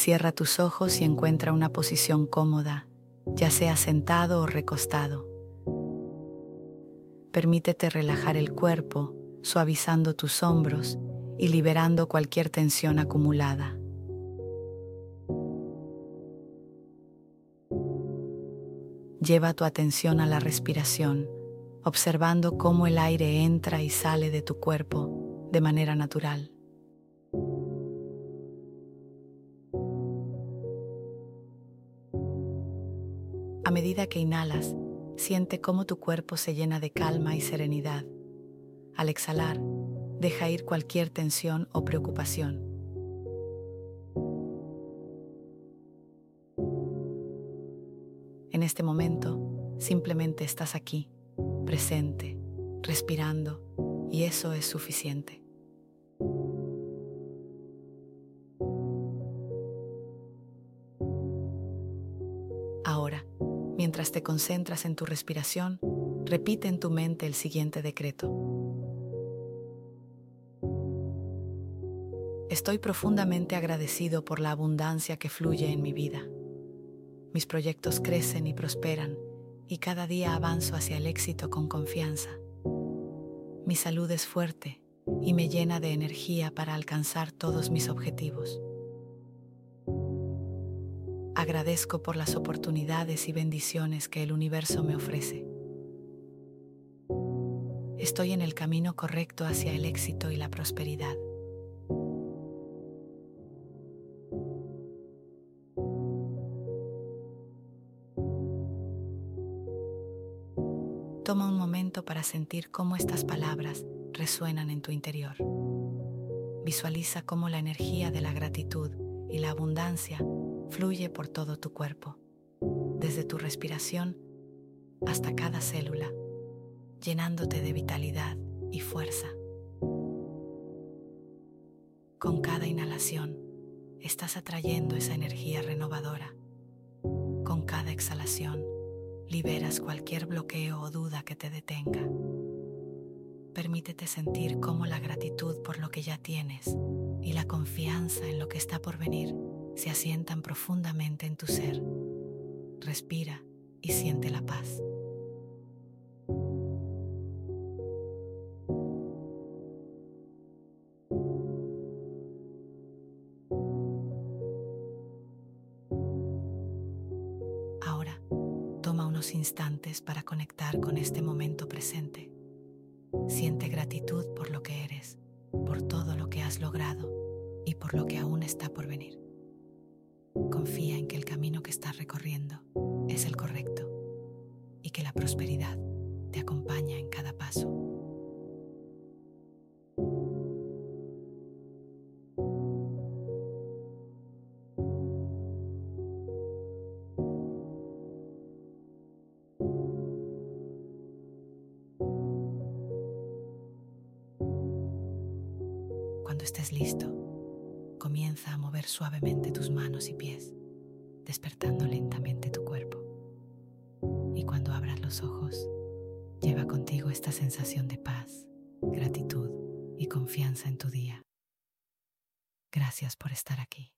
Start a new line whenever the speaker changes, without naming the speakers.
Cierra tus ojos y encuentra una posición cómoda, ya sea sentado o recostado. Permítete relajar el cuerpo, suavizando tus hombros y liberando cualquier tensión acumulada. Lleva tu atención a la respiración, observando cómo el aire entra y sale de tu cuerpo de manera natural. A medida que inhalas, siente cómo tu cuerpo se llena de calma y serenidad. Al exhalar, deja ir cualquier tensión o preocupación. En este momento, simplemente estás aquí, presente, respirando, y eso es suficiente. Ahora, mientras te concentras en tu respiración, repite en tu mente el siguiente decreto. Estoy profundamente agradecido por la abundancia que fluye en mi vida. Mis proyectos crecen y prosperan, y cada día avanzo hacia el éxito con confianza. Mi salud es fuerte y me llena de energía para alcanzar todos mis objetivos. Agradezco por las oportunidades y bendiciones que el universo me ofrece. Estoy en el camino correcto hacia el éxito y la prosperidad. Toma un momento para sentir cómo estas palabras resuenan en tu interior. Visualiza cómo la energía de la gratitud y la abundancia fluye por todo tu cuerpo, desde tu respiración hasta cada célula, llenándote de vitalidad y fuerza. Con cada inhalación, estás atrayendo esa energía renovadora. Con cada exhalación, liberas cualquier bloqueo o duda que te detenga. Permítete sentir cómo la gratitud por lo que ya tienes y la confianza en lo que está por venir se asientan profundamente en tu ser. Respira y siente la paz. Ahora, toma unos instantes para conectar con este momento presente. Siente gratitud por lo que eres, por todo lo que has logrado y por lo que aún está por venir. Confía en que el camino que estás recorriendo es el correcto y que la prosperidad te acompaña en cada paso. Cuando estés listo, comienza a mover suavemente tus manos y pies, despertando lentamente tu cuerpo. Y cuando abras los ojos, lleva contigo esta sensación de paz, gratitud y confianza en tu día. Gracias por estar aquí.